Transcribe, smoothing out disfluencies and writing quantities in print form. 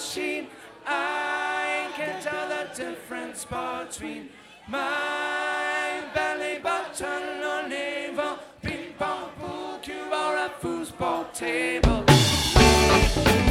machine. I can tell the difference between my belly button or navel, ping pong, pool cue or a foosball table.